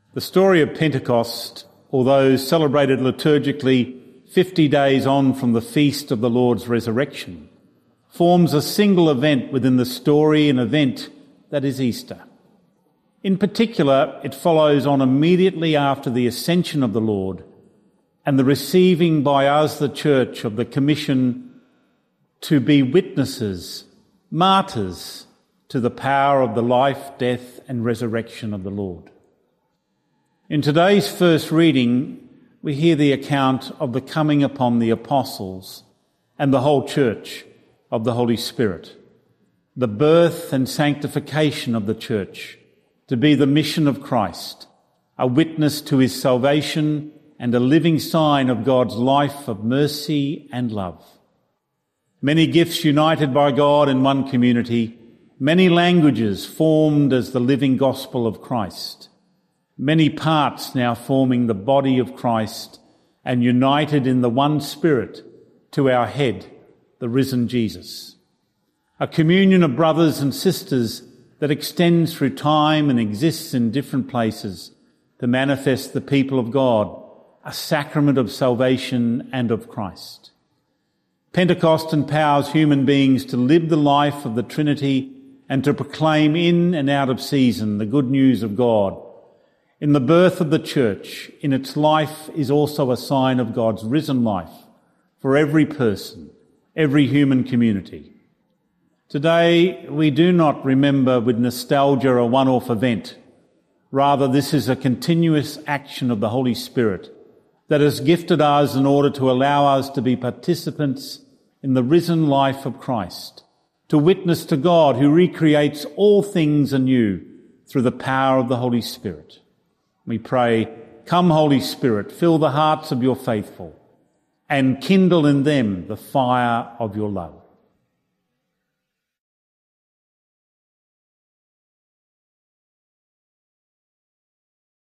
The story of Pentecost, although celebrated liturgically 50 days on from the feast of the Lord's resurrection, forms a single event within the story, an event that is Easter. In particular, it follows on immediately after the ascension of the Lord and the receiving by us, the Church, of the commission to be witnesses, martyrs, to the power of the life, death and resurrection of the Lord. In today's first reading, we hear the account of the coming upon the apostles and the whole church of the Holy Spirit, the birth and sanctification of the church to be the mission of Christ, a witness to his salvation and a living sign of God's life of mercy and love. Many gifts united by God in one community, many languages formed as the living gospel of Christ, many parts now forming the body of Christ and united in the one Spirit to our head, the risen Jesus. A communion of brothers and sisters that extends through time and exists in different places to manifest the people of God, a sacrament of salvation and of Christ. Pentecost empowers human beings to live the life of the Trinity and to proclaim in and out of season the good news of God. In the birth of the church, in its life, is also a sign of God's risen life for every person, every human community. Today, we do not remember with nostalgia a one-off event. Rather, this is a continuous action of the Holy Spirit that has gifted us in order to allow us to be participants in the risen life of Christ, to witness to God who recreates all things anew through the power of the Holy Spirit. We pray, "Come, Holy Spirit, fill the hearts of your faithful and kindle in them the fire of your love."